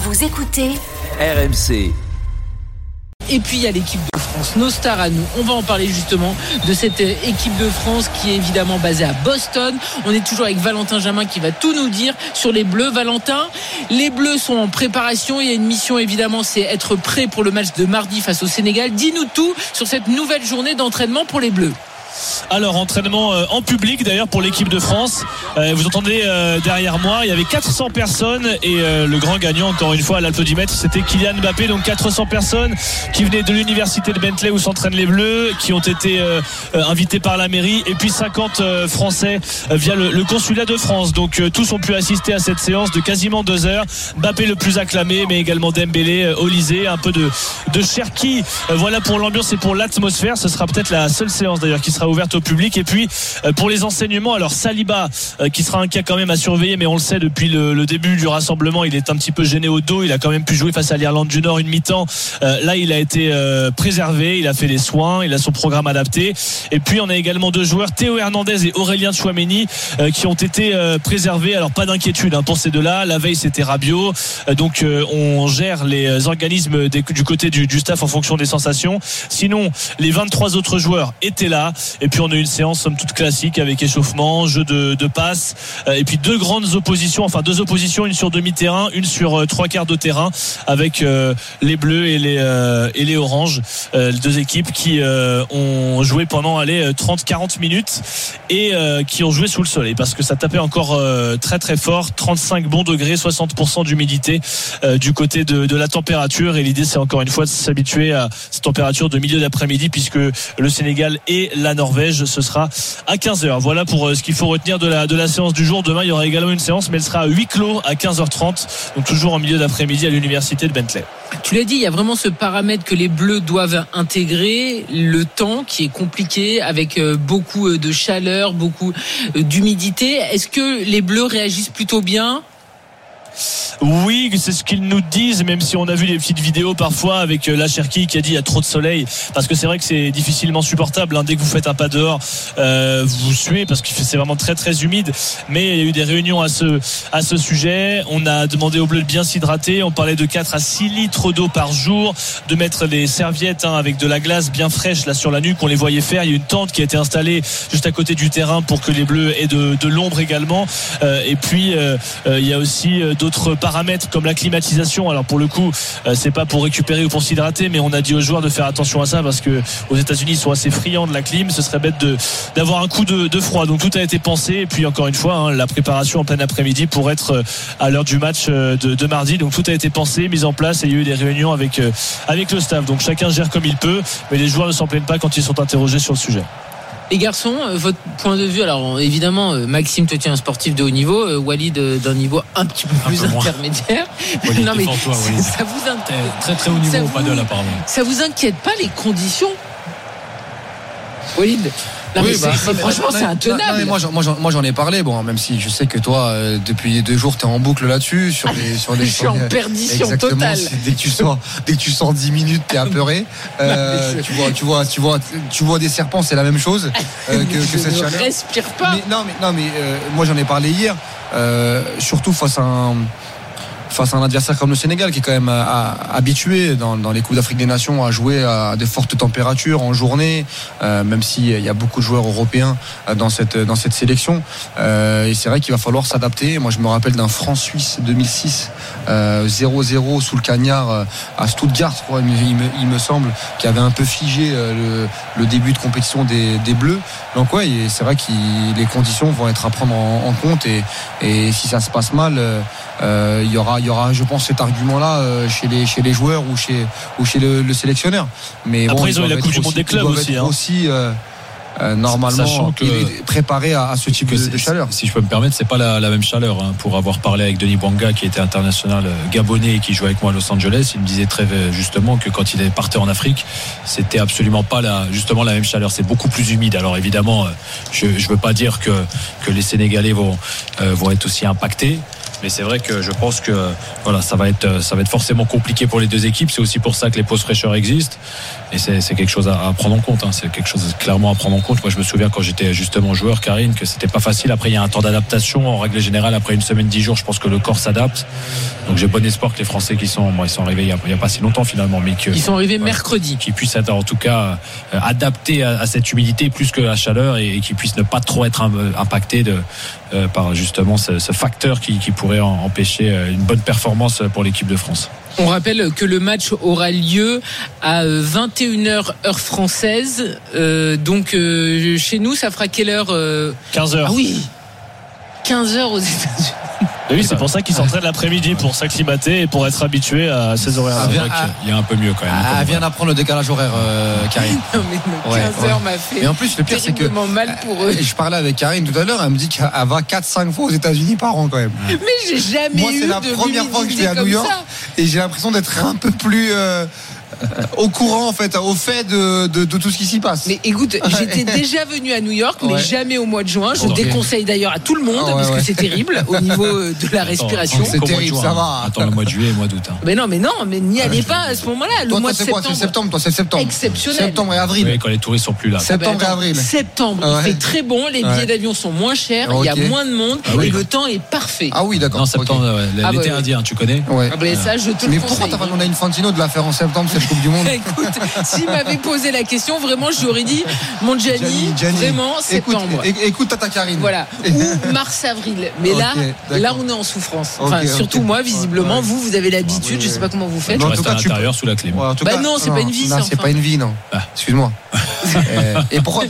Vous écoutez RMC. Et puis il y a l'équipe de France, nos stars à nous. On va en parler justement de cette équipe de France qui est évidemment basée à Boston. On est toujours avec Valentin Jamin qui va tout nous dire sur les Bleus. Valentin, les Bleus sont en préparation. Il y a une mission évidemment, c'est être prêt pour le match de mardi face au Sénégal. Dis-nous tout sur cette nouvelle journée d'entraînement pour les Bleus. Alors entraînement en public d'ailleurs pour l'équipe de France. Vous entendez derrière moi, il y avait 400 personnes et le grand gagnant encore une fois à l'applaudimètre, c'était Kylian Mbappé. Donc 400 personnes qui venaient de l'université de Bentley où s'entraînent les Bleus, qui ont été invités par la mairie, et puis 50 Français via le consulat de France. Donc tous ont pu assister à cette séance de quasiment 2 heures. Mbappé le plus acclamé, mais également Dembélé, Olysée, un peu de Cherki. Voilà pour l'ambiance et pour l'atmosphère. Ce sera peut-être la seule séance d'ailleurs qui sera ouverte au public. Et puis pour les enseignements, alors Saliba qui sera un cas quand même à surveiller, mais on le sait depuis le début du rassemblement, il est un petit peu gêné au dos. Il a quand même pu jouer face à l'Irlande du Nord une mi-temps. Là il a été préservé, il a fait les soins, il a son programme adapté. Et puis on a également 2 joueurs, Théo Hernandez et Aurélien Tchouaméni, qui ont été préservés. Alors pas d'inquiétude pour ces deux-là. La veille c'était Rabiot, donc on gère les organismes du côté du staff en fonction des sensations. Sinon les 23 autres joueurs étaient là. Et puis on a eu une séance somme toute classique avec échauffement, jeu de passes, et puis 2 oppositions, une sur demi-terrain, une sur 3/4 de terrain, avec les Bleus et les Oranges, 2 équipes qui ont joué pendant 30-40 minutes et qui ont joué sous le soleil parce que ça tapait encore très très fort, 35 bons degrés, 60% d'humidité du côté de la température. Et l'idée c'est encore une fois de s'habituer à cette température de milieu d'après-midi, puisque le Sénégal et la Norvège, ce sera à 15h. Voilà pour ce qu'il faut retenir de la séance du jour. Demain il y aura également une séance, mais elle sera à huis clos à 15h30, donc toujours en milieu d'après-midi à l'université de Bentley. Tu l'as dit, il y a vraiment ce paramètre que les Bleus doivent intégrer, le temps qui est compliqué avec beaucoup de chaleur, beaucoup d'humidité. Est-ce que les Bleus réagissent plutôt bien ? Oui, c'est ce qu'ils nous disent, même si on a vu des petites vidéos parfois avec la Cherki qui a dit il y a trop de soleil, parce que c'est vrai que c'est difficilement supportable, dès que vous faites un pas dehors, vous suez parce que c'est vraiment très très humide. Mais il y a eu des réunions à ce sujet. On a demandé aux Bleus de bien s'hydrater. On parlait de 4 à 6 litres d'eau par jour, de mettre des serviettes avec de la glace bien fraîche là sur la nuque. On les voyait faire. Il y a une tente qui a été installée juste à côté du terrain pour que les Bleus aient de l'ombre également. Et puis il y a aussi d'autres paramètres comme la climatisation. Alors pour le coup c'est pas pour récupérer ou pour s'hydrater, mais on a dit aux joueurs de faire attention à ça parce que aux États-Unis ils sont assez friands de la clim. Ce serait bête d'avoir un coup de froid. Donc tout a été pensé. Et puis encore une fois la préparation en plein après-midi pour être à l'heure du match de mardi. Donc tout a été pensé, mis en place, et il y a eu des réunions avec le staff. Donc chacun gère comme il peut, mais les joueurs ne s'en plaignent pas quand ils sont interrogés sur le sujet. Les garçons, votre point de vue, alors évidemment Maxime, toi tu es un sportif de haut niveau, Walid d'un niveau un petit peu plus intermédiaire. Walid, non mais toi, Walid. Ça vous très très haut niveau au paddle apparemment. Ça vous inquiète pas les conditions, Walid? Non, oui, franchement c'est intenable. Non, mais moi j'en ai parlé, même si je sais que toi depuis 2 jours t'es en boucle là-dessus sur les je suis en perdition exactement, totale. Dès que tu sors 10 minutes t'es apeuré. Tu vois des serpents, c'est la même chose que cette chaleur. Je ne respire pas. Mais moi j'en ai parlé hier, surtout face à un adversaire comme le Sénégal, qui est quand même habitué dans les Coupes d'Afrique des Nations à jouer à de fortes températures en journée, même s'il y a beaucoup de joueurs européens dans cette sélection, et c'est vrai qu'il va falloir s'adapter. Moi je me rappelle d'un France-Suisse 2006 0-0 sous le cagnard à Stuttgart, je crois, il me semble, qui avait un peu figé le début de compétition des Bleus. Donc ouais, c'est vrai que les conditions vont être à prendre en compte, et si ça se passe mal, il y aura je pense cet argument-là chez les joueurs ou chez le sélectionneur. Mais après ils ont eu la Coupe du Monde des clubs aussi. Normalement préparé à ce type de chaleur. Si je peux me permettre, c'est pas la même chaleur. Pour avoir parlé avec Denis Bouanga, qui était international gabonais et qui jouait avec moi à Los Angeles, il me disait très justement que quand il partait en Afrique, c'était absolument pas la même chaleur. C'est beaucoup plus humide. Alors évidemment, je veux pas dire que les Sénégalais vont être aussi impactés. Mais c'est vrai que je pense que voilà, ça va être forcément compliqué pour les deux équipes. C'est aussi pour ça que les pauses fraîcheurs existent. Et c'est quelque chose à prendre en compte. C'est quelque chose clairement à prendre en compte. Moi, je me souviens quand j'étais justement joueur, Karine, que c'était pas facile. Après, il y a un temps d'adaptation. En règle générale, après une semaine, 10 jours, je pense que le corps s'adapte. Donc, j'ai bon espoir que les Français ils sont arrivés il y a pas si longtemps finalement, mais ils sont arrivés mercredi, qu'ils puissent être en tout cas adaptés à cette humidité plus que la chaleur et qu'ils puissent ne pas trop être impactés par justement ce facteur qui pourrait empêcher une bonne performance pour l'équipe de France. On rappelle que le match aura lieu à 21h heure française. Donc chez nous, ça fera quelle heure 15h. Ah oui, 15h aux États-Unis. Oui, c'est pour ça qu'ils s'entraînent l'après-midi pour s'acclimater et pour être habitués à ces horaires. C'est vrai qu'il y a un peu mieux quand même. Elle vient d'apprendre le décalage horaire, Karine. Non, mais 15h m'a fait. Et en plus, le pire, c'est que mal pour eux. Je parlais avec Karine tout à l'heure, elle me dit qu'elle va 4-5 fois aux États-Unis par an quand même. Mais j'ai jamais Moi, c'est la première fois que je vais à New York et j'ai l'impression d'être un peu plus au courant en fait, au fait de tout ce qui s'y passe. Mais écoute, j'étais déjà venu à New York, mais jamais au mois de juin. Je déconseille d'ailleurs à tout le monde parce que c'est terrible au niveau de la respiration. C'est terrible, ça va. Attends le mois de juillet et le mois d'août. Mais non, mais n'y allez pas à ce moment-là. Le mois de septembre. C'est septembre, toi, c'est septembre. Exceptionnel. Septembre et avril. Oui, quand les touristes sont plus là. Septembre et avril. Septembre, il fait très bon, les billets d'avion sont moins chers, il y a moins de monde et le temps est parfait. Ah oui, d'accord. En septembre, l'été indien, tu connais? Ouais. Ça, je te le conseille. Mais pourquoi t'as pas demandé à Infantino de la faire en septembre cette Coupe du Monde? Écoute, s'il m'avait posé la question, vraiment, je lui aurais dit, mon Gianni, vraiment, septembre. Écoute Tata Karine. Voilà. Ou mars-avril. Mais là, on est en souffrance. Enfin, surtout moi, visiblement, vous avez l'habitude, je sais pas comment vous faites. Tu restes à l'intérieur sous la clim. Non, c'est pas une vie, ça. C'est pas une vie, non. Excuse-moi. Et pourquoi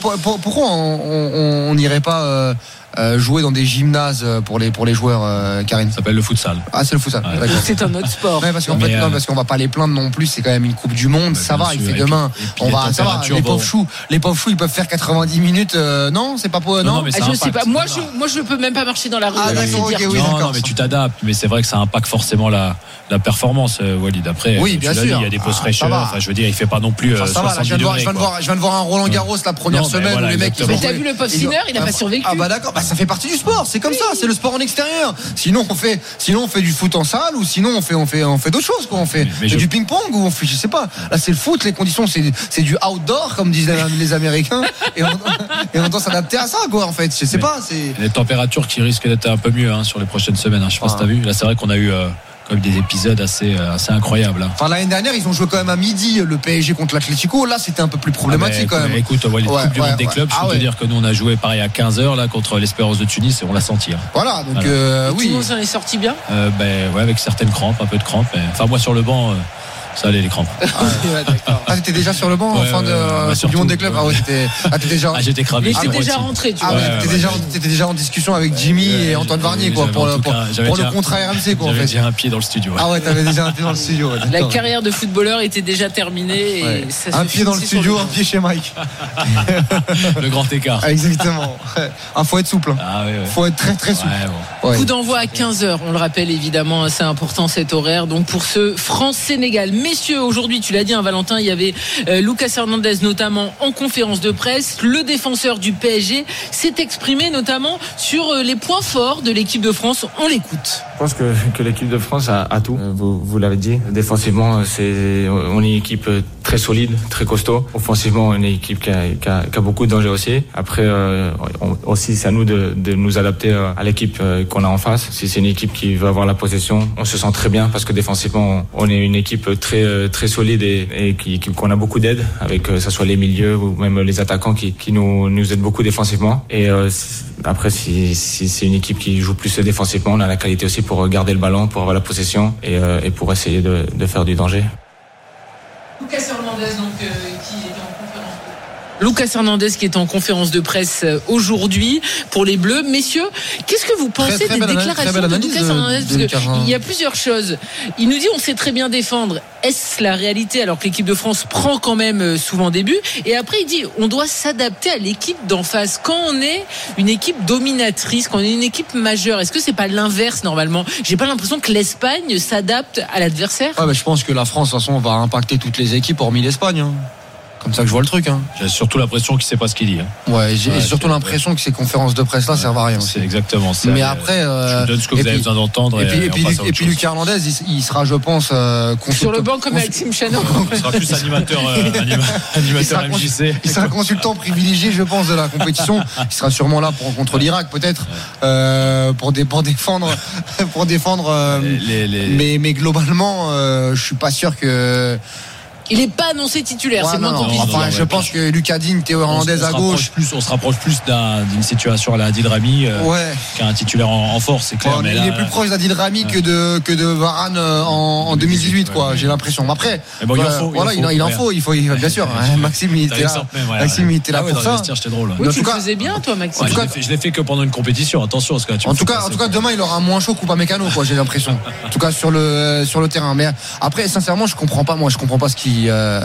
on n'irait pas jouer dans des gymnases pour les joueurs, Karine? Ça s'appelle le futsal. Ah, c'est le futsal. Ouais. C'est un autre sport. Ouais, parce qu'en fait, parce qu'on va pas les plaindre non plus. C'est quand même une Coupe du Monde. Ça va, il fait demain. Ça va. Les pauvres choux, ils peuvent faire 90 minutes. Non, c'est pas pour. Non, je sais pas. Moi, je peux même pas marcher dans la rue. Ah, d'accord. Non, mais tu t'adaptes. Mais c'est vrai que ça impacte forcément la performance, Walid. Après, oui, bien sûr. Il y a des pauses fraîcheurs. Enfin, je veux dire, il fait pas non plus. Ça va. Je viens de voir un Roland Garros la première semaine où les mecs. Mais t'as vu le post spinner? Il a pas survécu. Ah bah d'accord. Ça fait partie du sport. C'est comme ça. C'est le sport en extérieur. Sinon on fait du foot en salle ou sinon on fait d'autres choses, quoi. On fait du ping-pong ou on fait, je sais pas. Là c'est le foot. Les conditions c'est du outdoor comme disent les Américains et on doit s'adapter à ça, quoi. En fait, je sais pas. C'est les températures qui risquent d'être un peu mieux sur les prochaines semaines. Je sais pas si t'as vu. Là c'est vrai qu'on a eu comme des épisodes assez incroyables. Enfin, l'année dernière, ils ont joué quand même à midi le PSG contre l'Atlético. Là, c'était un peu plus problématique quand même. Écoute, on voit les Coupes du Monde des clubs. Je peux te dire que nous, on a joué pareil à 15h là contre l'Espérance de Tunis et on l'a senti. Voilà, donc oui. Tout le monde s'en est sorti bien. Avec certaines crampes, un peu de crampes. Enfin, moi sur le banc. Ça allait les crampes. T'étais déjà sur le banc en fin de du monde des clubs. T'étais déjà. J'étais cramé. T'étais déjà rentré, tu vois. T'étais déjà en discussion avec Jimmy et Antoine Varnier, quoi, pour le contrat RMC, quoi. J'avais déjà un pied dans le studio. Ah ouais, t'avais déjà un pied dans le studio. La carrière de footballeur était déjà terminée. Et un pied dans le studio, un pied chez Mike. Le grand écart. Exactement. Faut être souple. Faut être très très souple. Coup d'envoi à 15h. On le rappelle évidemment, c'est important cet horaire. Donc pour ce France-Sénégal. Messieurs, aujourd'hui, tu l'as dit, Valentin, il y avait Lucas Hernandez notamment en conférence de presse. Le défenseur du PSG s'est exprimé notamment sur les points forts de l'équipe de France. On l'écoute. Je pense que l'équipe de France a tout. Vous l'avez dit. Défensivement, on est une équipe très solide, très costaud. Offensivement, on est une équipe qui a beaucoup de danger aussi. Après, aussi, c'est à nous de nous adapter à l'équipe qu'on a en face. Si c'est une équipe qui veut avoir la possession, on se sent très bien parce que défensivement, on est une équipe très solide et qu'on a beaucoup d'aide avec que ce soit les milieux ou même les attaquants qui nous aident beaucoup défensivement. Et après, si c'est une équipe qui joue plus défensivement, on a la qualité aussi pour garder le ballon, pour avoir la possession et pour essayer de faire du danger. Lucas Hernandez, Lucas Hernandez qui est en conférence de presse aujourd'hui pour les Bleus. Messieurs, qu'est-ce que vous pensez des déclarations de Lucas Hernandez? Parce qu'il y a plusieurs choses. Il nous dit on sait très bien défendre. Est-ce la réalité alors que l'équipe de France prend quand même souvent des buts? Et après il dit on doit s'adapter à l'équipe d'en face. Quand on est une équipe dominatrice, quand on est une équipe majeure, est-ce que c'est pas l'inverse normalement? J'ai pas l'impression que l'Espagne s'adapte à l'adversaire. Je pense que la France de toute façon va impacter toutes les équipes hormis l'Espagne. comme ça que je vois le truc. J'ai surtout l'impression qu'il sait pas ce qu'il dit. Ouais, j'ai surtout l'impression que ces conférences de presse là servent à rien. C'est exactement ça. Mais après, je vous donne ce que vous avez besoin d'entendre. Et puis Lucas Hernandez, il sera, je pense, sur le banc comme Maxime Chanon. Il sera plus animateur MJC. Il sera consultant privilégié, je pense, de la compétition. Il sera sûrement là contre l'Irak, peut-être, pour défendre. Mais globalement, je suis pas sûr que. Il n'est pas annoncé titulaire, c'est moins compliqué. Je pense que Lucas Digne, Théo Hernandez à gauche. On se rapproche plus d'une situation à la Adil Rami qu'un titulaire en force, c'est clair. Il est plus proche d'Adil Rami que de Varane en 2018, quoi. J'ai l'impression. Après, il en faut, bien sûr. Maxime, il était là pour ça. J'étais drôle. Oui, tu le faisais bien, toi, Maxime. Je l'ai fait que pendant une compétition. Attention à ce que En tout cas, demain, il aura moins chaud qu'Upamecano, quoi. J'ai l'impression. En tout cas, sur le terrain. Mais après, sincèrement, je comprends pas ce qu'il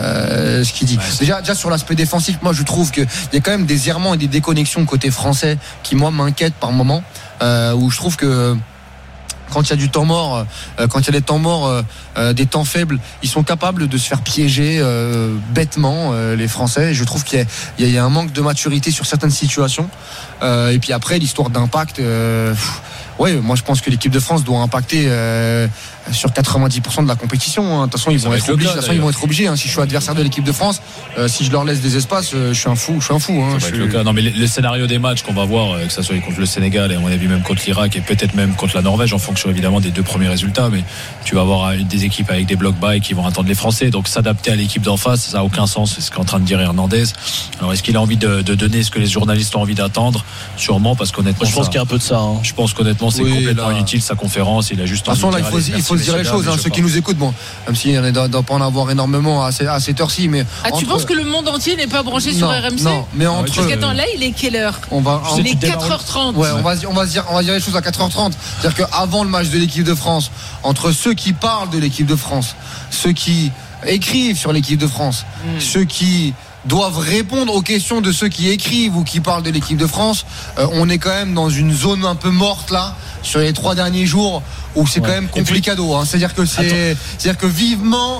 dit. Déjà sur l'aspect défensif, moi je trouve qu'il y a quand même des errements et des déconnexions côté français qui moi m'inquiètent par moment, où je trouve que quand il y a du temps mort, quand il y a des temps morts, des temps faibles, ils sont capables de se faire piéger bêtement, les Français. Et je trouve qu'il y a un manque de maturité sur certaines situations. Et puis après, l'histoire d'impact. Moi je pense que l'équipe de France doit impacter sur 90% de la compétition. De toute façon, ils vont être obligés. Si je suis adversaire de l'équipe de France, si je leur laisse des espaces, je suis un fou. Non, mais le scénario des matchs qu'on va voir, que ça soit contre le Sénégal et à mon avis même contre l'Irak et peut-être même contre la Norvège, en fonction évidemment des deux premiers résultats, mais tu vas avoir des équipes avec des blocs bas et qui vont attendre les Français. Donc s'adapter à l'équipe d'en face, ça n'a aucun sens. C'est ce qu'est en train de dire Hernandez. Alors est-ce qu'il a envie de donner ce que les journalistes ont envie d'attendre? Sûrement, parce qu'honnêtement, je pense qu'il y a un peu de ça. Je pense qu'honnêtement, c'est complètement inutile sa conférence. Il a juste. De toute façon, là, il faut se dire les choses. Ceux qui nous écoutent, même s'il ne doit pas en avoir énormément à cette heure-ci, mais. Tu penses que le monde entier n'est pas branché sur RMC? Non, mais entre. Parce qu'attends, là, il est quelle heure? Il est 4h30. Ouais, on va dire les choses à 4h30. C'est-à-dire qu'avant le match de l'équipe de France, entre ceux qui parlent de l'équipe de France, ceux qui écrivent sur l'équipe de France, ceux qui doivent répondre aux questions de ceux qui écrivent ou qui parlent de l'équipe de France, on est quand même dans une zone un peu morte là sur les 3 derniers jours où c'est quand même complicado. C'est-à-dire que vivement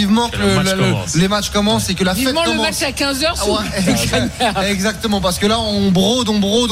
que les matchs commencent et que la fête commence. Vivement le match à 15h. Exactement, parce que là on brode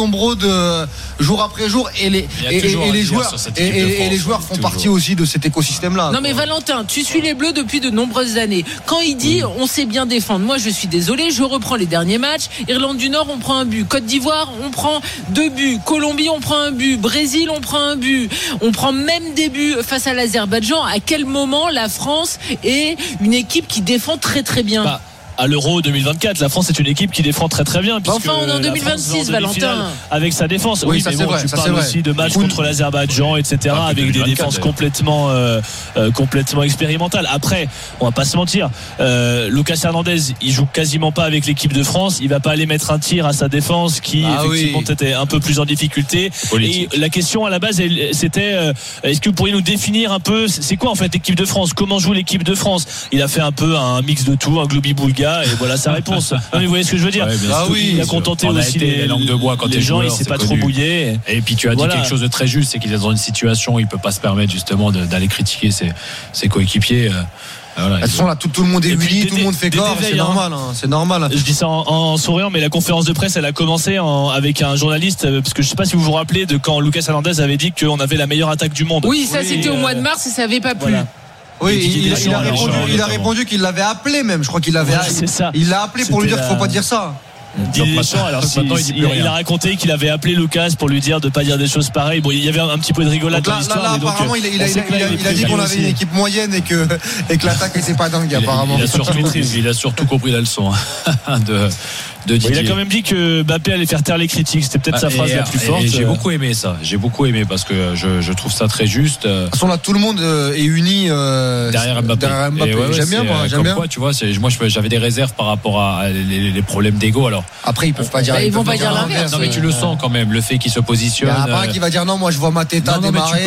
jour après jour et les joueurs font partie aussi de cet écosystème-là. Non mais Valentin, tu suis les Bleus depuis de nombreuses années. Quand il dit on sait bien défendre, moi je suis désolé, je reprends les derniers matchs. Irlande du Nord, on prend un but. Côte d'Ivoire, on prend 2 buts. Colombie, on prend un but. Brésil, on prend un but. On prend même des buts face à l'Azerbaïdjan. À quel moment la France est une équipe qui défend très très bien? À l'Euro 2024, la France est une équipe qui défend très très bien. Enfin, on est en 2026, Valentin. Avec sa défense. Oui, mais bon, tu parles aussi de matchs contre l'Azerbaïdjan, etc. Avec des défenses complètement expérimentales. Après, on va pas se mentir, Lucas Hernandez, il joue quasiment pas avec l'équipe de France. Il va pas aller mettre un tir à sa défense qui effectivement était un peu plus en difficulté. Politique. Et la question à la base, c'était est-ce que vous pourriez nous définir un peu, c'est quoi en fait l'équipe de France? Comment joue l'équipe de France? Il a fait un peu un mix de tout, un globi-boulga. Et voilà sa réponse. Non, mais vous voyez ce que je veux dire? Il a contenté aussi les langues de bois quand les gens, il s'est pas trop mouillé. Et puis tu as dit quelque chose de très juste, c'est qu'il est dans une situation où il peut pas se permettre justement d'aller critiquer ses coéquipiers. Elles sont là, tout le monde est uni, tout le monde fait corps, c'est normal. Je dis ça en souriant, mais la conférence de presse elle a commencé avec un journaliste, parce que je sais pas si vous vous rappelez de quand Lucas Hernandez avait dit qu'on avait la meilleure attaque du monde. Oui, ça c'était au mois de mars et ça avait pas plu. Oui, il a répondu qu'il l'avait appelé même. Je crois qu'il l'avait. Il l'a appelé pour lui dire qu'il faut pas dire ça. Il a raconté qu'il avait appelé Lucas pour lui dire de pas dire des choses pareilles. Bon, il y avait un petit peu de rigolade dans l'histoire. Là, apparemment, il a dit qu'on avait une équipe moyenne et que l'attaque n'était pas dingue. Apparemment, il a surtout compris la leçon de Didier. Il a quand même dit que Mbappé allait faire taire les critiques. C'était peut-être sa phrase la plus forte. J'ai beaucoup aimé ça. J'ai beaucoup aimé parce que je trouve ça très juste. De toute façon, là, tout le monde est uni derrière Mbappé. J'aime bien. Quoi, tu vois, moi, j'avais des réserves par rapport à les problèmes d'ego. Alors après, ils peuvent pas dire. Ils vont pas dire l'inverse. Non, mais tu le sens quand même, le fait qu'il se positionne. Il y en a pas un qui va dire non, moi je vois Mateta démarrer.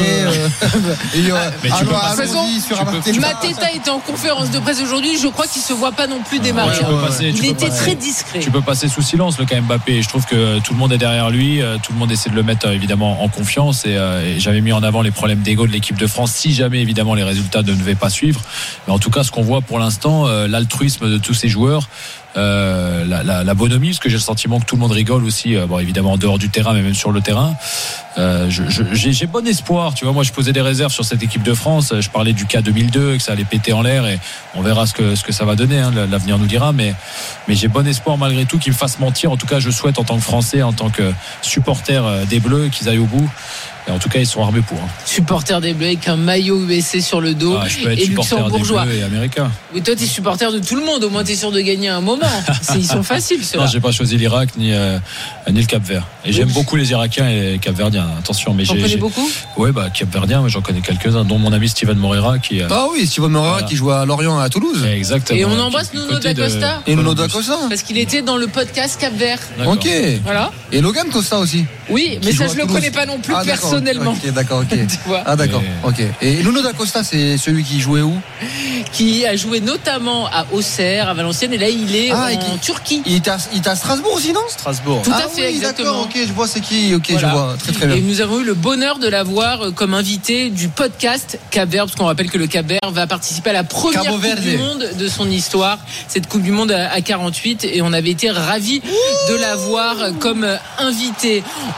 Mateta était en conférence de presse aujourd'hui. Je crois qu'il se voit pas non plus démarrer. Il était très discret. Tu peux passer sous silence le cas Mbappé. Je trouve que tout le monde est derrière lui. Tout le monde essaie de le mettre évidemment en confiance. Et j'avais mis en avant les problèmes d'ego de l'équipe de France. Si jamais évidemment les résultats ne devaient pas suivre. Mais en tout cas, ce qu'on voit pour l'instant, l'altruisme de tous ces joueurs. la bonhomie, parce que j'ai le sentiment que tout le monde rigole aussi, bon évidemment en dehors du terrain, mais même sur le terrain. J'ai bon espoir, tu vois. Moi, je posais des réserves sur cette équipe de France. Je parlais du cas 2002, que ça allait péter en l'air, et on verra ce que ça va donner. L'avenir nous dira, mais j'ai bon espoir malgré tout qu'ils me fassent mentir. En tout cas, je souhaite en tant que Français, en tant que supporter des Bleus, qu'ils aillent au bout. Et en tout cas, ils sont armés pour. Supporter des Bleus avec un maillot USC sur le dos. Je peux être et supporter des Bleus et américain. Oui, toi, t'es supporter de tout le monde. Au moins, t'es sûr de gagner un moment. Ils sont faciles, ceux-là. Non, j'ai pas choisi l'Irak ni le Cap-Vert. Et j'aime beaucoup les Irakiens et les Cap-Verdiens. Attention, mais j'en connais beaucoup. Ouais, Cap-Verdiens, j'en connais quelques-uns, dont mon ami Steven Moreira qui. Ah oui, Steven Moreira qui joue à Lorient et à Toulouse. Exactement. Et on embrasse Nuno da Costa. Et Nuno da Costa. Parce qu'il était dans le podcast Cap-Vert. Ok. Voilà. Et Logan Costa aussi. Oui, mais ça, je le connais pas non plus personnellement. Ok, d'accord. Ah d'accord, ok. Et Nuno da Costa, c'est celui qui jouait où? Qui a joué notamment à Auxerre, à Valenciennes, et là il est en Turquie. Il était à Strasbourg aussi, non? Strasbourg. Tout à fait, exactement. D'accord, ok, je vois c'est qui. Ok, voilà. Je vois très bien. Et nous avons eu le bonheur de l'avoir comme invité du podcast Cap-Vert, parce qu'on rappelle que le Cap-Vert va participer à la première Coupe du Monde de son histoire, cette Coupe du Monde à 48, et on avait été ravis de l'avoir comme invité.